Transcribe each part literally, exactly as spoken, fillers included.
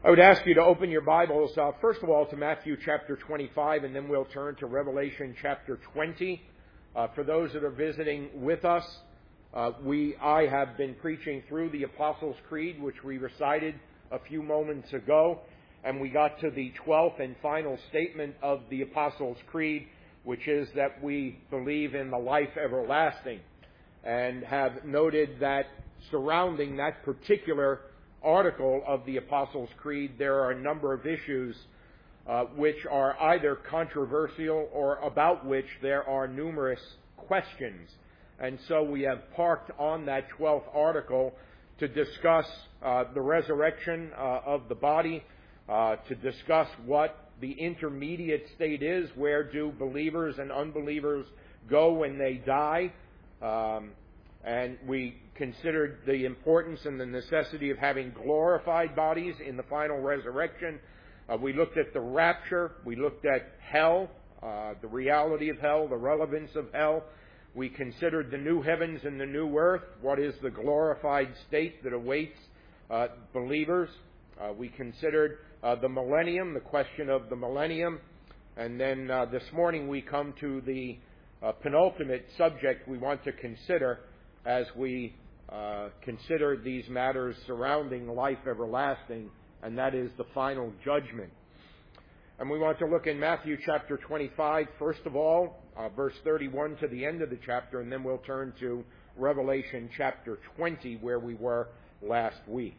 I would ask you to open your Bibles, uh, first of all, to Matthew chapter twenty-five, and then we'll turn to Revelation chapter twenty. Uh, for those that are visiting with us, uh, we I have been preaching through the Apostles' Creed, which we recited a few moments ago, and we got to the twelfth and final statement of the Apostles' Creed, which is that we believe in the life everlasting, and have noted that surrounding that particular article of the Apostles' Creed, there are a number of issues uh, which are either controversial or about which there are numerous questions. And so we have parked on that twelfth article to discuss uh, the resurrection uh, of the body, uh, to discuss what the intermediate state is, where do believers and unbelievers go when they die. Um, and we considered the importance and the necessity of having glorified bodies in the final resurrection. Uh, we looked at the rapture. We looked at hell, uh, the reality of hell, the relevance of hell. We considered the new heavens and the new earth. What is the glorified state that awaits uh, believers? Uh, we considered uh, the millennium, the question of the millennium. And then uh, this morning we come to the uh, penultimate subject we want to consider as we uh, consider these matters surrounding life everlasting, and that is the final judgment. And we want to look in Matthew chapter twenty-five, first of all, uh, verse thirty-one to the end of the chapter, and then we'll turn to Revelation chapter twenty, where we were last week.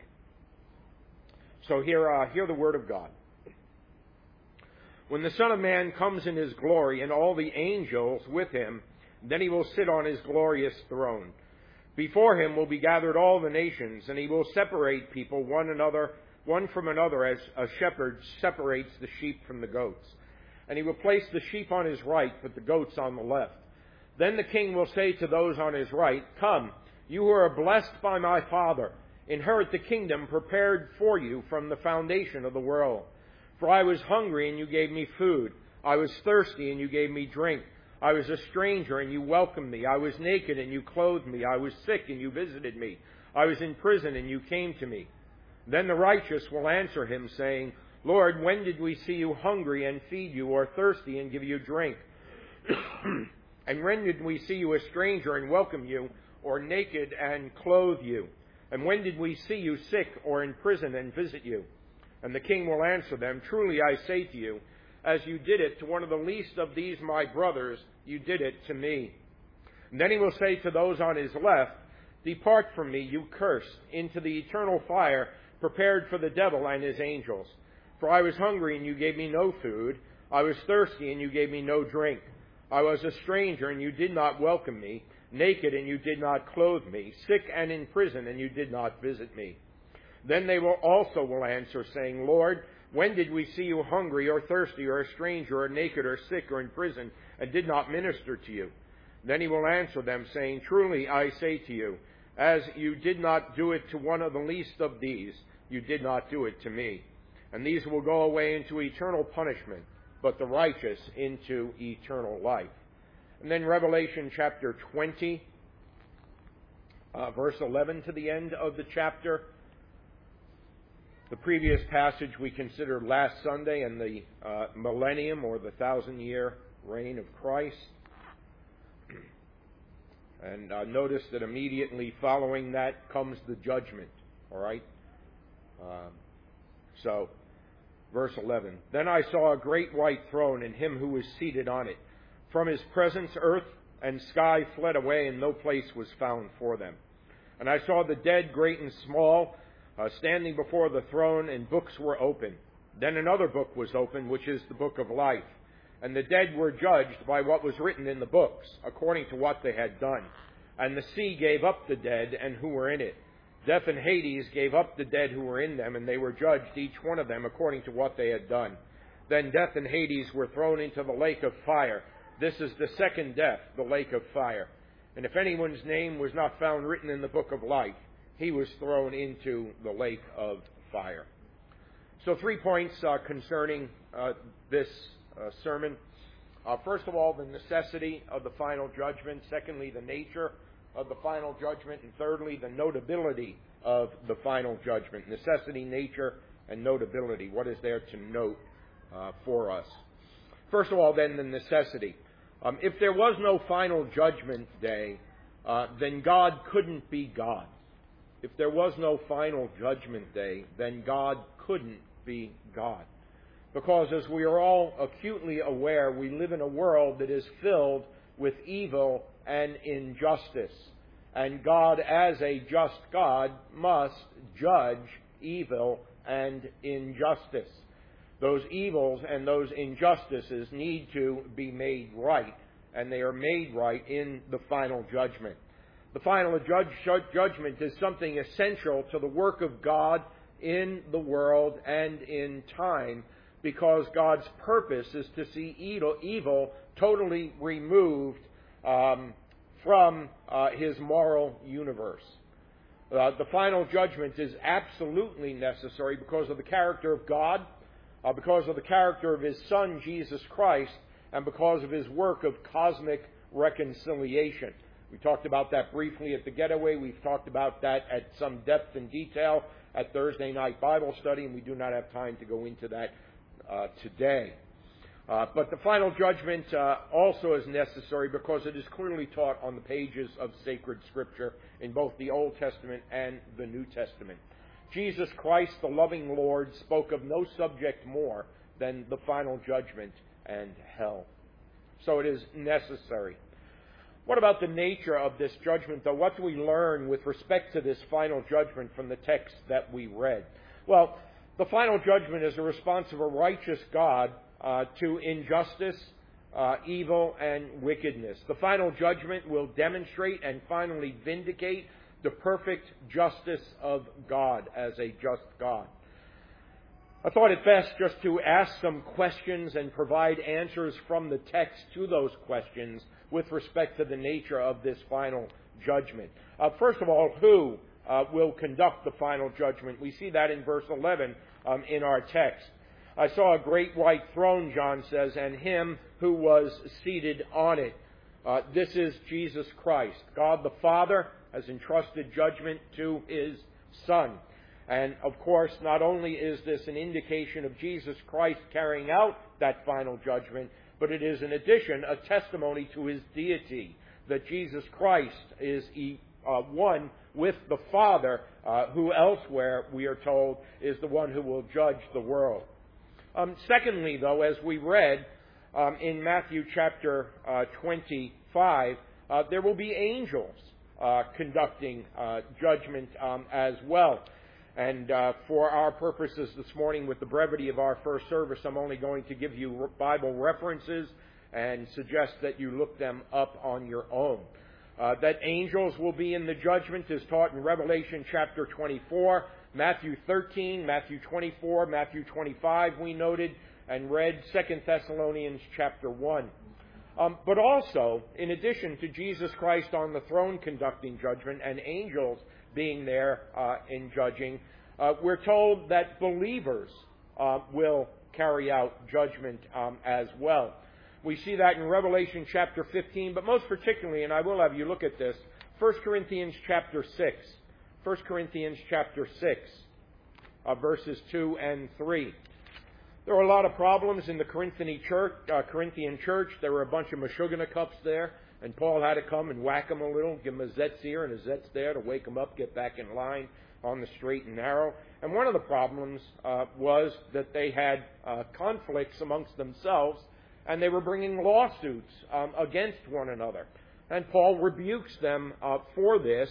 So here, uh, hear the word of God. When the Son of Man comes in his glory and all the angels with him, then he will sit on his glorious throne. Before him will be gathered all the nations, and he will separate people one another, one from another, as a shepherd separates the sheep from the goats. And he will place the sheep on his right, but the goats on the left. Then the king will say to those on his right, "Come, you who are blessed by my Father, inherit the kingdom prepared for you from the foundation of the world. For I was hungry, and you gave me food. I was thirsty, and you gave me drink. I was a stranger, and you welcomed me. I was naked, and you clothed me. I was sick, and you visited me. I was in prison, and you came to me." Then the righteous will answer him, saying, "Lord, when did we see you hungry and feed you, or thirsty and give you drink? And when did we see you a stranger and welcome you, or naked and clothe you? And when did we see you sick or in prison and visit you?" And the king will answer them, "Truly I say to you, as you did it to one of the least of these my brothers, you did it to me." And then he will say to those on his left, "Depart from me, you cursed, into the eternal fire prepared for the devil and his angels. For I was hungry, and you gave me no food. I was thirsty, and you gave me no drink. I was a stranger, and you did not welcome me. Naked, and you did not clothe me. Sick and in prison, and you did not visit me." Then they will also will answer, saying, "Lord, when did we see you hungry or thirsty or a stranger or naked or sick or in prison and did not minister to you?" Then he will answer them, saying, "Truly I say to you, as you did not do it to one of the least of these, you did not do it to me." And these will go away into eternal punishment, but the righteous into eternal life. And then Revelation chapter twenty, uh, verse eleven to the end of the chapter. The previous passage we considered last Sunday and the uh, millennium, or the thousand-year reign of Christ. And uh, notice that immediately following that comes the judgment. All right? Um, so, verse eleven. "Then I saw a great white throne and him who was seated on it. From his presence earth and sky fled away, and no place was found for them. And I saw the dead, great and small, Uh, standing before the throne, and books were open. Then another book was opened, which is the book of life. And the dead were judged by what was written in the books, according to what they had done. And the sea gave up the dead and who were in it. Death and Hades gave up the dead who were in them, and they were judged, each one of them, according to what they had done. Then death and Hades were thrown into the lake of fire. This is the second death, the lake of fire. And if anyone's name was not found written in the book of life, he was thrown into the lake of fire." So three points uh, concerning uh, this uh, sermon. Uh, first of all, the necessity of the final judgment. Secondly, the nature of the final judgment. And thirdly, the notability of the final judgment. Necessity, nature, and notability. What is there to note uh, for us? First of all, then, the necessity. Um, if there was no final judgment day, uh, then God couldn't be God. If there was no final judgment day, then God couldn't be God. Because as we are all acutely aware, we live in a world that is filled with evil and injustice. And God, as a just God, must judge evil and injustice. Those evils and those injustices need to be made right, and they are made right in the final judgment. The final judge, judgment is something essential to the work of God in the world and in time, because God's purpose is to see evil, evil totally removed um, from uh, His moral universe. Uh, the final judgment is absolutely necessary because of the character of God, uh, because of the character of His Son, Jesus Christ, and because of His work of cosmic reconciliation. We talked about that briefly at the Getaway. We've talked about that at some depth and detail at Thursday night Bible study, and we do not have time to go into that uh, today. Uh, but the final judgment uh, also is necessary because it is clearly taught on the pages of sacred Scripture in both the Old Testament and the New Testament. Jesus Christ, the loving Lord, spoke of no subject more than the final judgment and hell. So it is necessary. What about the nature of this judgment, though? What do we learn with respect to this final judgment from the text that we read? Well, the final judgment is a response of a righteous God uh, to injustice, uh, evil, and wickedness. The final judgment will demonstrate and finally vindicate the perfect justice of God as a just God. I thought it best just to ask some questions and provide answers from the text to those questions with respect to the nature of this final judgment. Uh, first of all, who uh, will conduct the final judgment? We see that in verse eleven um, in our text. I saw a great white throne, John says, and Him who was seated on it. Uh, this is Jesus Christ. God the Father has entrusted judgment to His Son. And, of course, not only is this an indication of Jesus Christ carrying out that final judgment, but it is, in addition, a testimony to His deity, that Jesus Christ is uh, one with the Father, uh, who elsewhere, we are told, is the one who will judge the world. Um, secondly, though, as we read um, in Matthew chapter uh, twenty-five, uh, there will be angels uh, conducting uh, judgment um, as well. And uh, for our purposes this morning, with the brevity of our first service, I'm only going to give you Bible references and suggest that you look them up on your own. Uh, that angels will be in the judgment is taught in Revelation chapter twenty-four, Matthew thirteen, Matthew twenty-four, Matthew twenty-five, we noted and read Second Thessalonians chapter one. Um, but also, in addition to Jesus Christ on the throne conducting judgment and angels being there uh, in judging, uh, we're told that believers uh, will carry out judgment um, as well. We see that in Revelation chapter fifteen, but most particularly, and I will have you look at this, First Corinthians chapter six. First Corinthians chapter six, uh, verses two and three. There were a lot of problems in the Corinthian church. Uh, Corinthian church. There were a bunch of Meshuggah cups there. And Paul had to come and whack them a little, give them a zetz here and a zetz there to wake them up, get back in line on the straight and narrow. And one of the problems uh, was that they had uh, conflicts amongst themselves, and they were bringing lawsuits um, against one another. And Paul rebukes them uh, for this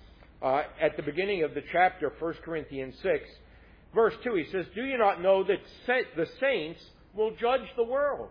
uh, at the beginning of the chapter, First Corinthians six. Verse two, he says, "Do you not know that the saints will judge the world?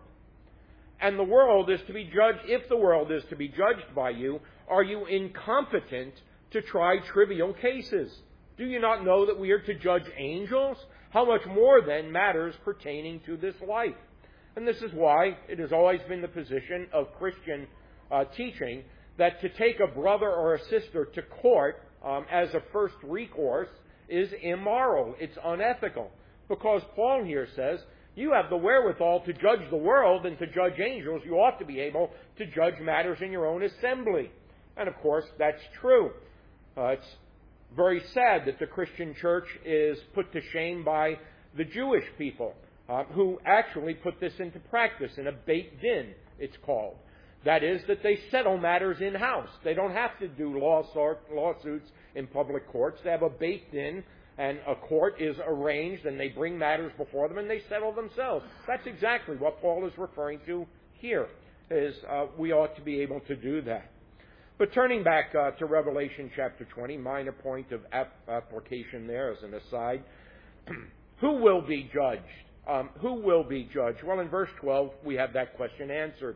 And the world is to be judged, if the world is to be judged by you, are you incompetent to try trivial cases? Do you not know that we are to judge angels? How much more then matters pertaining to this life?" And this is why it has always been the position of Christian uh, teaching that to take a brother or a sister to court um, as a first recourse is immoral. It's unethical. Because Paul here says, you have the wherewithal to judge the world and to judge angels. You ought to be able to judge matters in your own assembly. And of course, that's true. Uh, it's very sad that the Christian church is put to shame by the Jewish people, uh, who actually put this into practice in a Beit Din, it's called. That is, that they settle matters in-house. They don't have to do law lawsuits in public courts. They have a Beit Din, and a court is arranged, and they bring matters before them, and they settle themselves. That's exactly what Paul is referring to here, is uh, we ought to be able to do that. But turning back uh, to Revelation chapter twenty, minor point of ap- application there as an aside. Who will be judged? Um, who will be judged? Well, in verse twelve, we have that question answered.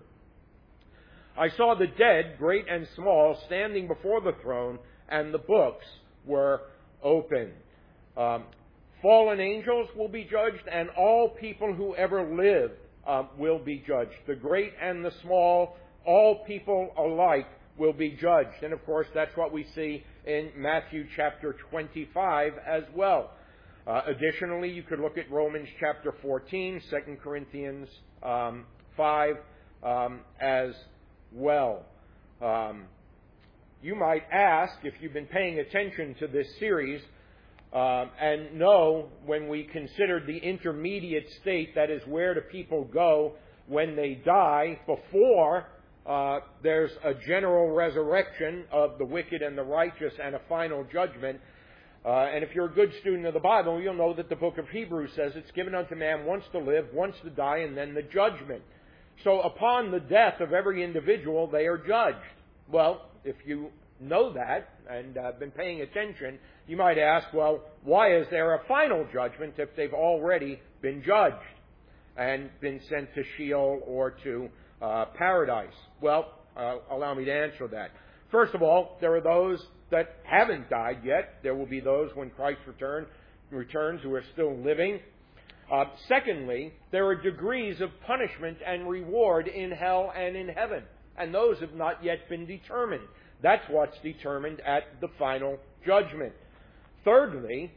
I saw the dead, great and small, standing before the throne, and the books were opened. Um, fallen angels will be judged, and all people who ever lived um, will be judged. The great and the small, all people alike will be judged. And of course, that's what we see in Matthew chapter twenty-five as well. Uh, additionally, you could look at Romans chapter fourteen, Second Corinthians um, five um, as well. Um, you might ask, if you've been paying attention to this series, uh, and know when we considered the intermediate state, that is where do people go when they die, before Uh, there's a general resurrection of the wicked and the righteous and a final judgment. Uh, and if you're a good student of the Bible, you'll know that the book of Hebrews says it's given unto man once to live, once to die, and then the judgment. So upon the death of every individual, they are judged. Well, if you know that and uh, been paying attention, you might ask, well, why is there a final judgment if they've already been judged and been sent to Sheol or to Uh, paradise? Well, uh, allow me to answer that. First of all, there are those that haven't died yet. There will be those when Christ return, returns who are still living. Uh, secondly, there are degrees of punishment and reward in hell and in heaven, and those have not yet been determined. That's what's determined at the final judgment. Thirdly,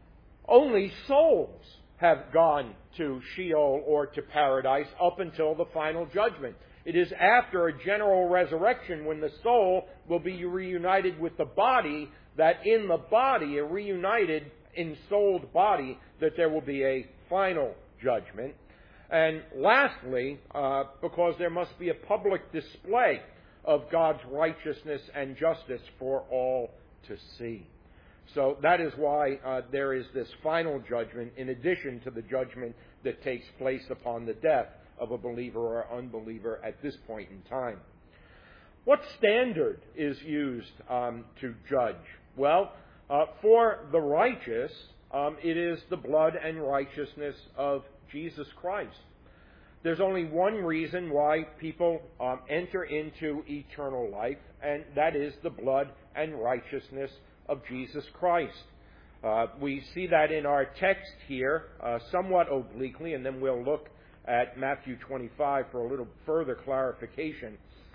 only souls have gone to Sheol or to paradise up until the final judgment. It is after a general resurrection, when the soul will be reunited with the body, that in the body, a reunited, ensouled body, that there will be a final judgment. And lastly, uh, because there must be a public display of God's righteousness and justice for all to see. So that is why uh, there is this final judgment in addition to the judgment that takes place upon the death of a believer or unbeliever at this point in time. What standard is used um, to judge? Well, uh, for the righteous, um, it is the blood and righteousness of Jesus Christ. There's only one reason why people um, enter into eternal life, and that is the blood and righteousness of Jesus Christ. Uh, we see that in our text here, uh, somewhat obliquely, and then we'll look at Matthew twenty-five for a little further clarification.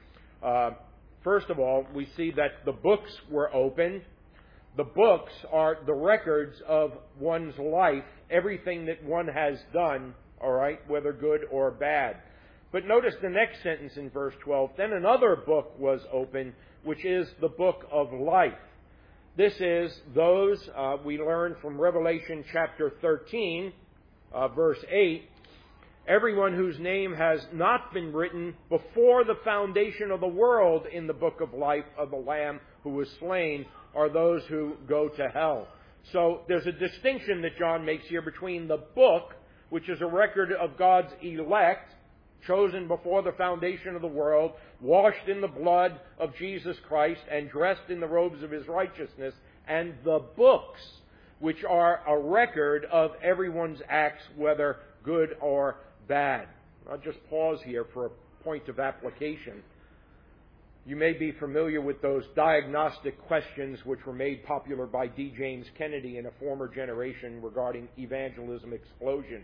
Uh, first of all, we see that the books were opened. The books are the records of one's life, everything that one has done, all right, whether good or bad. But notice the next sentence in verse twelve. Then another book was opened, which is the book of life. This is those, uh, we learn from Revelation chapter thirteen, uh, verse eight, everyone whose name has not been written before the foundation of the world in the book of life of the Lamb who was slain are those who go to hell. So there's a distinction that John makes here between the book, which is a record of God's elect, chosen before the foundation of the world, washed in the blood of Jesus Christ, and dressed in the robes of his righteousness, and the books, which are a record of everyone's acts, whether good or bad. I'll just pause here for a point of application. You may be familiar with those diagnostic questions which were made popular by D. James Kennedy in a former generation regarding evangelism explosion.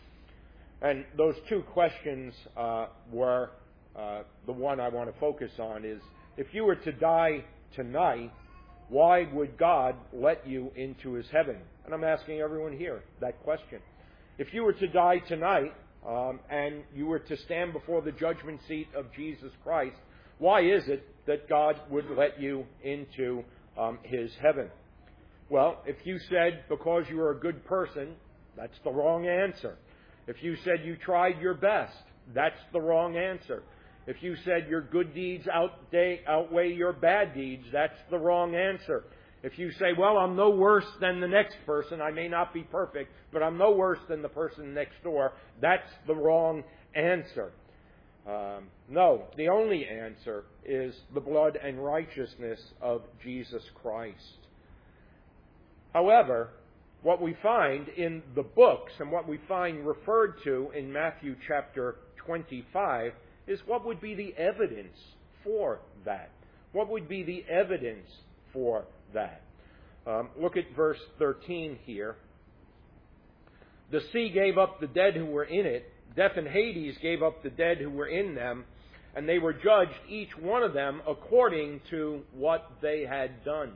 And those two questions uh, were, uh, the one I want to focus on is, if you were to die tonight, why would God let you into his heaven? And I'm asking everyone here that question. If you were to die tonight um, and you were to stand before the judgment seat of Jesus Christ, why is it that God would let you into um, his heaven? Well, if you said because you were a good person That's the wrong answer. If you said you tried your best, that's the wrong answer. If you said your good deeds outweigh your bad deeds, that's the wrong answer. If you say, well, I'm no worse than the next person, I may not be perfect, but I'm no worse than the person next door, that's the wrong answer. Um, no, the only answer is the blood and righteousness of Jesus Christ. However, what we find in the books and what we find referred to in Matthew chapter twenty-five is what would be the evidence for that. What would be the evidence for that? Um, look at verse thirteen here. The sea gave up the dead who were in it. Death and Hades gave up the dead who were in them, and they were judged, each one of them, according to what they had done.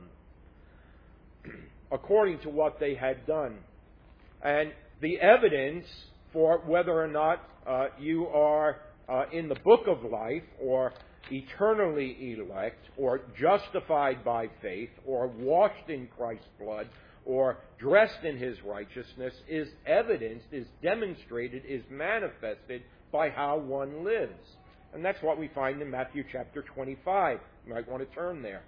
According to what they had done. And the evidence for whether or not uh, you are uh, in the book of life, or eternally elect, or justified by faith, or washed in Christ's blood, or dressed in His righteousness, is evidenced, is demonstrated, is manifested by how one lives. And that's what we find in Matthew chapter twenty-five. You might want to turn there.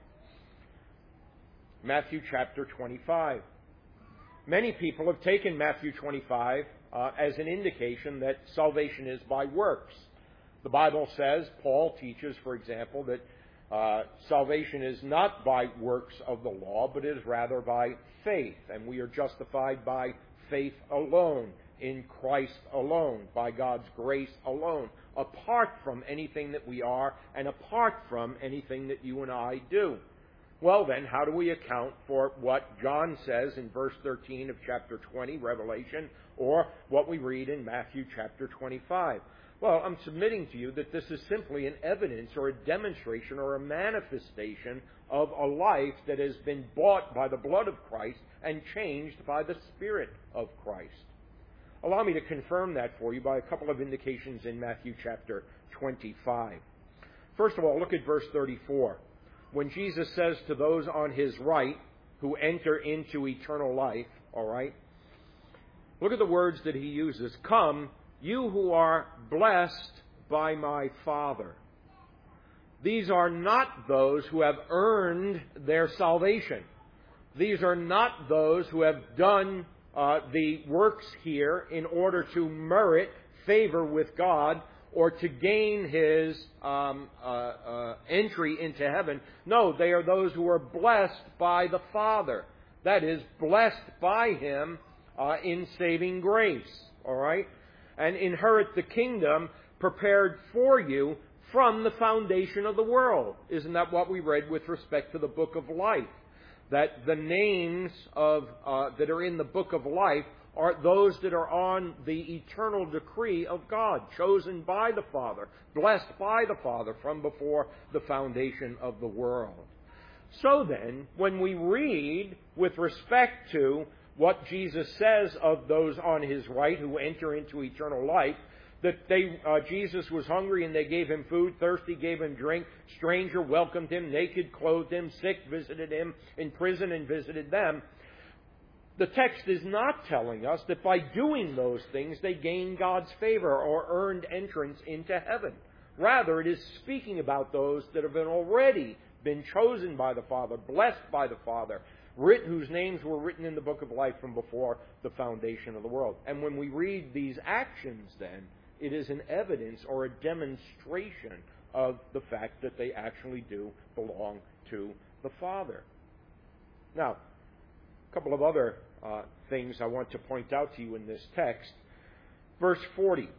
Matthew chapter twenty-five. Many people have taken Matthew twenty-five uh, as an indication that salvation is by works. The Bible says, Paul teaches, for example, that uh, salvation is not by works of the law, but is rather by faith. And we are justified by faith alone, in Christ alone, by God's grace alone, apart from anything that we are and apart from anything that you and I do. Well then, how do we account for what John says in verse thirteen of chapter twenty, Revelation, or what we read in Matthew chapter twenty-five? Well, I'm submitting to you that this is simply an evidence or a demonstration or a manifestation of a life that has been bought by the blood of Christ and changed by the Spirit of Christ. Allow me to confirm that for you by a couple of indications in Matthew chapter twenty-five. First of all, look at verse thirty-four. When Jesus says to those on His right who enter into eternal life, all right, look at the words that He uses. Come, you who are blessed by my Father. These are not those who have earned their salvation. These are not those who have done uh, the works here in order to merit favor with God or to gain His um, uh, uh, entry into heaven. No, they are those who are blessed by the Father. That is, blessed by Him uh, in saving grace. All right? And inherit the kingdom prepared for you from the foundation of the world. Isn't that what we read with respect to the book of life? That the names of uh, that are in the book of life are those that are on the eternal decree of God, chosen by the Father, blessed by the Father from before the foundation of the world. So then, when we read with respect to what Jesus says of those on His right who enter into eternal life, that they uh, Jesus was hungry and they gave Him food, thirsty gave Him drink, stranger welcomed Him, naked clothed Him, sick visited Him, in prison and visited them. The text is not telling us that by doing those things they gain God's favor or earned entrance into heaven. Rather, it is speaking about those that have been already been chosen by the Father, blessed by the Father, written, whose names were written in the book of life from before the foundation of the world. And when we read these actions, then, it is an evidence or a demonstration of the fact that they actually do belong to the Father. Now, a couple of other uh, things I want to point out to you in this text. Verse forty.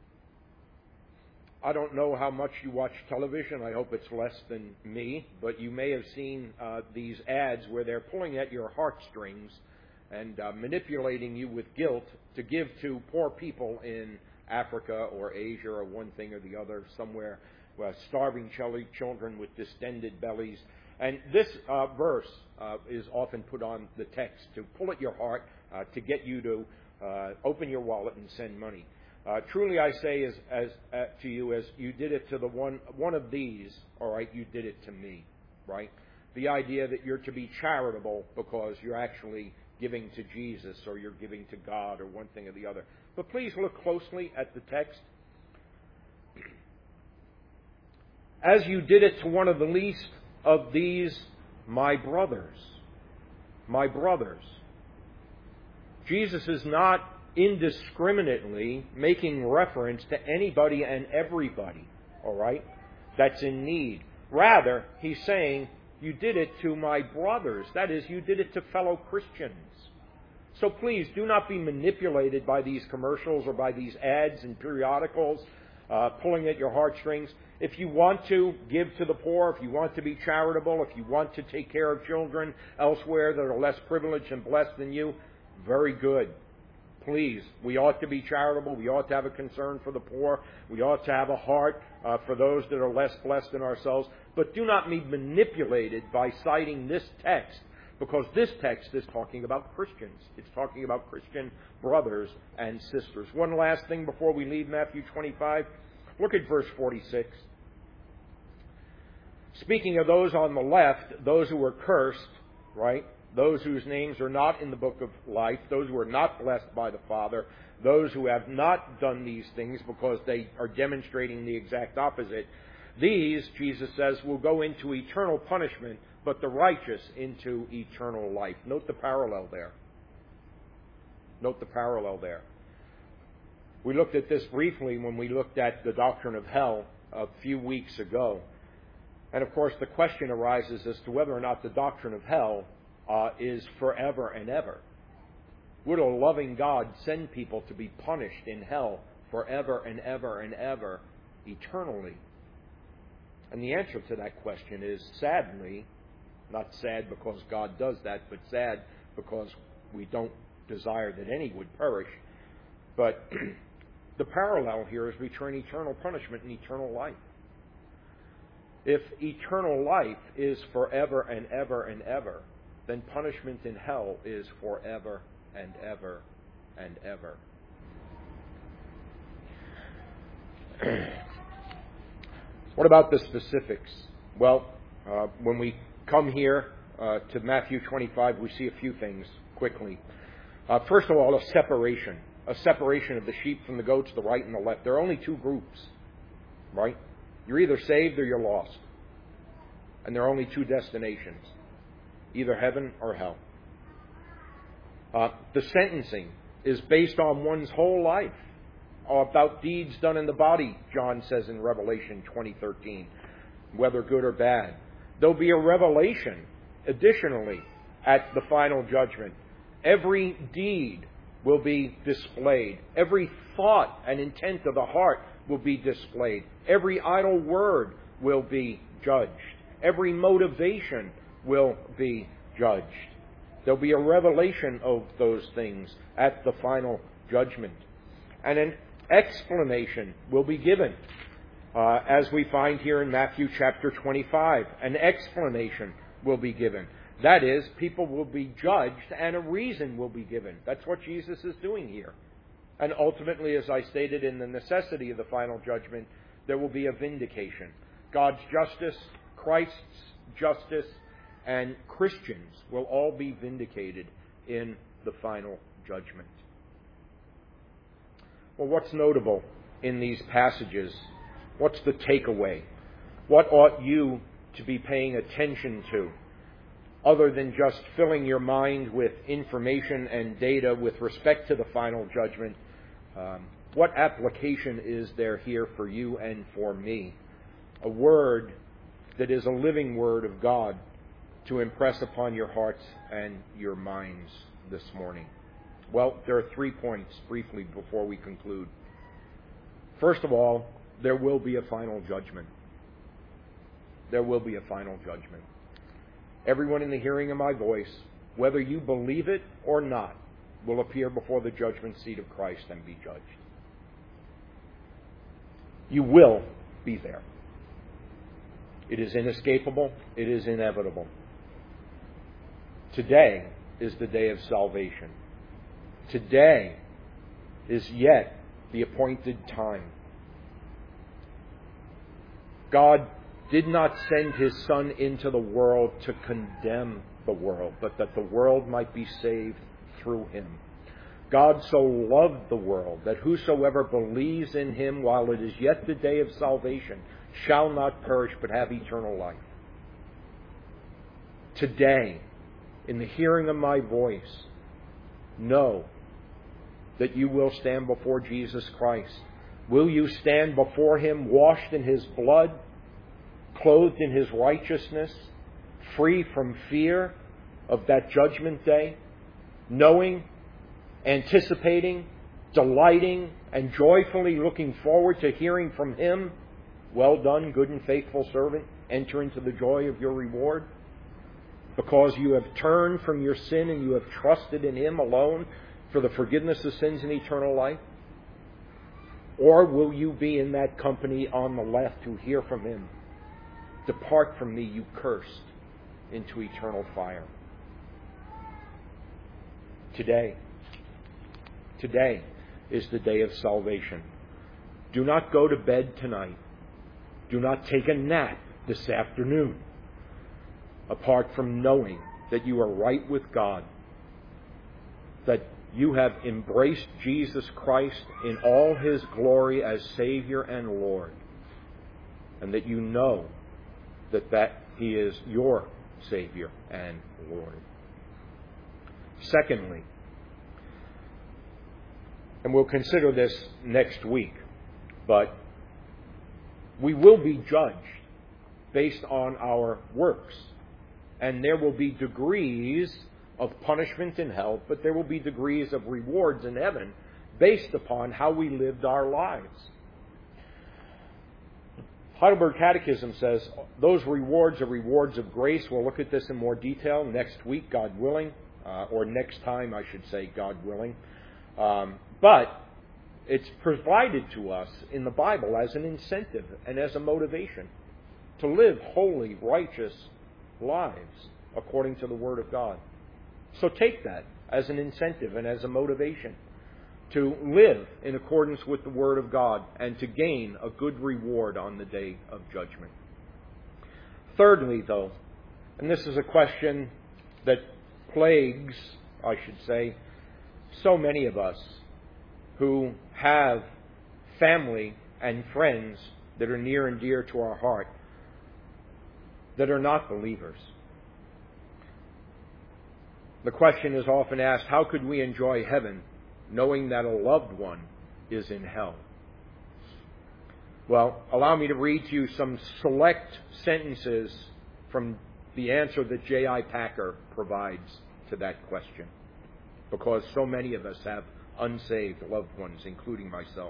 I don't know how much you watch television. I hope it's less than me. But you may have seen uh, these ads where they're pulling at your heartstrings and uh, manipulating you with guilt to give to poor people in Africa or Asia or one thing or the other, somewhere, uh, starving children with distended bellies. And this uh, verse uh, is often put on the text to pull at your heart, uh, to get you to uh, open your wallet and send money. Uh, truly I say as, as uh, to you, as you did it to the one one of these, all right, you did it to me, right? The idea that you're to be charitable because you're actually giving to Jesus or you're giving to God or one thing or the other. But please look closely at the text. As you did it to one of the least of these, my brothers. My brothers. Jesus is not indiscriminately making reference to anybody and everybody, all right, that's in need. Rather, he's saying, you did it to my brothers. That is, you did it to fellow Christians. So please, do not be manipulated by these commercials or by these ads and periodicals uh, pulling at your heartstrings. If you want to give to the poor, if you want to be charitable, if you want to take care of children elsewhere that are less privileged and blessed than you, very good. Please, we ought to be charitable. We ought to have a concern for the poor. We ought to have a heart uh, for those that are less blessed than ourselves. But do not be manipulated by citing this text, because this text is talking about Christians. It's talking about Christian brothers and sisters. One last thing before we leave Matthew twenty-five. Look at verse forty-six. Speaking of those on the left, those who are cursed, right? Those whose names are not in the book of life, those who are not blessed by the Father, those who have not done these things because they are demonstrating the exact opposite. These, Jesus says, will go into eternal punishment, but the righteous into eternal life. Note the parallel there. Note the parallel there. We looked at this briefly when we looked at the doctrine of hell a few weeks ago. And of course, the question arises as to whether or not the doctrine of hell Uh, is forever and ever. Would a loving God send people to be punished in hell forever and ever and ever, eternally? And the answer to that question is, sadly, not sad because God does that, but sad because we don't desire that any would perish. But the parallel here is between eternal punishment and eternal life. If eternal life is forever and ever and ever, then punishment in hell is forever and ever and ever. What about the specifics? Well, uh, when we come here uh, to Matthew twenty-five, we see a few things quickly. Uh, first of all, a separation. A separation of the sheep from the goats, the right and the left. There are only two groups, right? You're either saved or you're lost. And there are only two destinations. Either heaven or hell. Uh, the sentencing is based on one's whole life, about deeds done in the body, John says in Revelation twenty thirteen, whether good or bad. There'll be a revelation, additionally, at the final judgment. Every deed will be displayed. Every thought and intent of the heart will be displayed. Every idle word will be judged. Every motivation will be judged. There'll be a revelation of those things at the final judgment. And an explanation will be given, uh, as we find here in Matthew chapter twenty-five. An explanation will be given. That is, people will be judged and a reason will be given. That's what Jesus is doing here. And ultimately, as I stated in the necessity of the final judgment, there will be a vindication. God's justice, Christ's justice, and Christians will all be vindicated in the final judgment. Well, what's notable in these passages? What's the takeaway? What ought you to be paying attention to, other than just filling your mind with information and data with respect to the final judgment? Um, what application is there here for you and for me? A word that is a living word of God to impress upon your hearts and your minds this morning. Well, there are three points briefly before we conclude. First of all, there will be a final judgment. There will be a final judgment. Everyone in the hearing of my voice, whether you believe it or not, will appear before the judgment seat of Christ and be judged. You will be there. It is inescapable. It is inevitable. Today is the day of salvation. Today is yet the appointed time. God did not send His Son into the world to condemn the world, but that the world might be saved through him. God so loved the world that whosoever believes in him while it is yet the day of salvation shall not perish but have eternal life. Today, in the hearing of my voice, know that you will stand before Jesus Christ. Will you stand before him washed in his blood, clothed in his righteousness, free from fear of that judgment day, knowing, anticipating, delighting, and joyfully looking forward to hearing from him, "Well done, good and faithful servant, enter into the joy of your reward," because you have turned from your sin and you have trusted in him alone for the forgiveness of sins and eternal life? Or will you be in that company on the left who hear from him, "Depart from me, you cursed, into eternal fire"? Today, today is the day of salvation. Do not go to bed tonight. Do not take a nap this afternoon, apart from knowing that you are right with God, that you have embraced Jesus Christ in all his glory as Savior and Lord, and that you know that, that he is your Savior and Lord. Secondly, and we'll consider this next week, but we will be judged based on our works. And there will be degrees of punishment in hell, but there will be degrees of rewards in heaven based upon how we lived our lives. Heidelberg Catechism says those rewards are rewards of grace. We'll look at this in more detail next week, God willing, uh, or next time, I should say, God willing. Um, but it's provided to us in the Bible as an incentive and as a motivation to live holy, righteous lives according to the Word of God. So take that as an incentive and as a motivation to live in accordance with the Word of God and to gain a good reward on the day of judgment. Thirdly, though, and this is a question that plagues, I should say, so many of us who have family and friends that are near and dear to our heart that are not believers. The question is often asked, how could we enjoy heaven knowing that a loved one is in hell? Well, allow me to read to you some select sentences from the answer that J I Packer provides to that question, because so many of us have unsaved loved ones, including myself.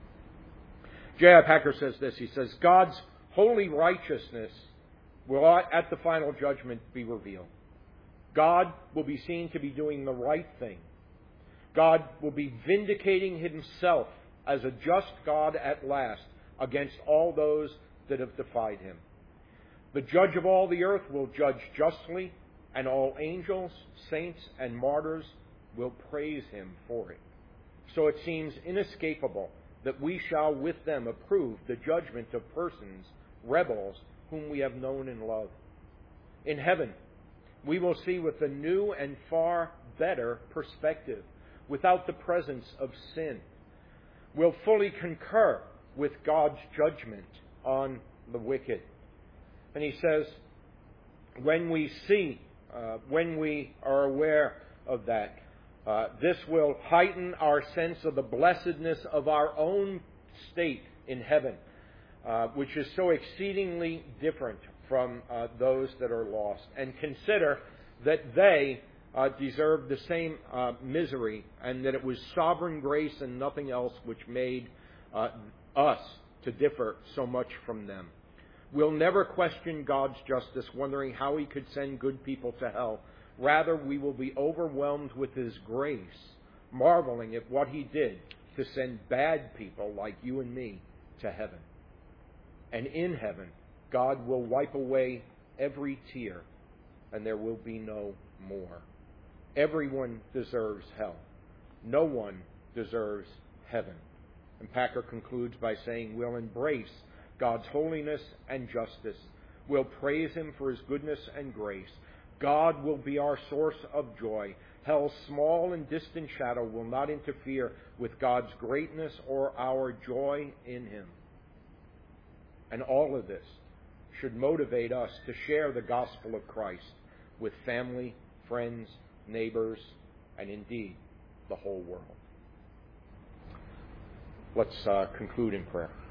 J I Packer says this. He says, God's holy righteousness will at the final judgment be revealed. God will be seen to be doing the right thing. God will be vindicating himself as a just God at last against all those that have defied him. The judge of all the earth will judge justly, and all angels, saints, and martyrs will praise him for it. So it seems inescapable that we shall with them approve the judgment of persons, rebels, whom we have known and loved. In heaven, we will see with a new and far better perspective, without the presence of sin. We'll fully concur with God's judgment on the wicked. And he says, when we see, uh, when we are aware of that, uh, this will heighten our sense of the blessedness of our own state in heaven, uh, which is so exceedingly different from uh, those that are lost. And consider that they uh, deserve the same uh, misery, and that it was sovereign grace and nothing else which made uh, us to differ so much from them. We'll never question God's justice, wondering how he could send good people to hell. Rather, we will be overwhelmed with his grace, marveling at what he did to send bad people like you and me to heaven. And in heaven, God will wipe away every tear, and there will be no more. Everyone deserves hell. No one deserves heaven. And Packer concludes by saying, we'll embrace God's holiness and justice. We'll praise him for his goodness and grace. God will be our source of joy. Hell's small and distant shadow will not interfere with God's greatness or our joy in Him. And all of this should motivate us to share the gospel of Christ with family, friends, neighbors, and indeed the whole world. Let's uh, conclude in prayer.